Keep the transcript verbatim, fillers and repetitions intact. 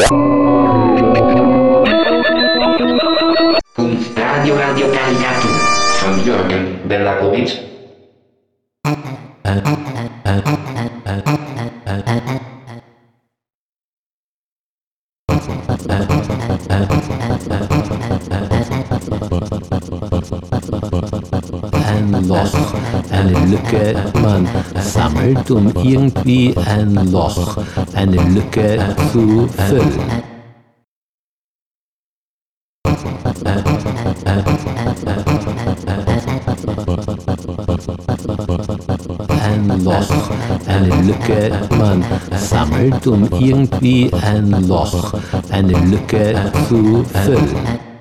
Radio Radio Caricato von Jürgen Bellacowitsch. Ein Loch, eine Lücke, man sammelt, um irgendwie ein Loch, eine Lücke zu füllen. Ein Loch, eine Lücke, man sammelt, um irgendwie ein Loch, eine Lücke zu füllen.